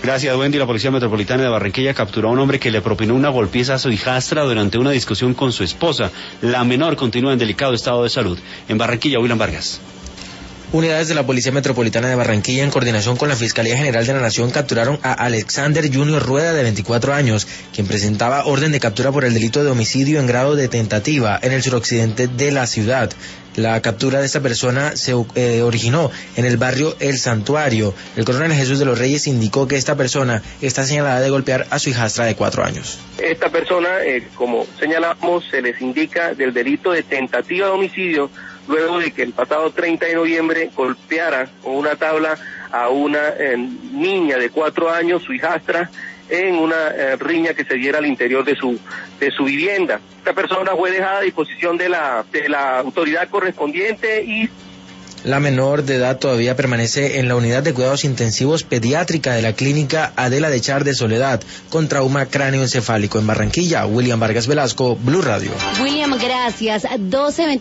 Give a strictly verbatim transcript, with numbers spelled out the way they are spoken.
Gracias, Wendy. La Policía Metropolitana de Barranquilla capturó a un hombre que le propinó una golpiza a su hijastra durante una discusión con su esposa. La menor continúa en delicado estado de salud. En Barranquilla, William Vargas. Unidades de la Policía Metropolitana de Barranquilla, en coordinación con la Fiscalía General de la Nación, capturaron a Alexander Junior Rueda, de veinticuatro años, quien presentaba orden de captura por el delito de homicidio en grado de tentativa en el suroccidente de la ciudad. La captura de esta persona se eh, originó en el barrio El Santuario. El coronel Jesús de los Reyes indicó que esta persona está señalada de golpear a su hijastra de cuatro años. Esta persona, eh, como señalamos, se les indica del delito de tentativa de homicidio, luego de que el pasado treinta de noviembre golpeara con una tabla a una eh, niña de cuatro años, su hijastra, en una eh, riña que se diera al interior de su de su vivienda. Esta persona fue dejada a disposición de la de la autoridad correspondiente y la menor de edad todavía permanece en la unidad de cuidados intensivos pediátrica de la clínica Adela de Char de Soledad con trauma cráneoencefálico. En Barranquilla, William Vargas Velasco, Blue Radio. William, gracias. doce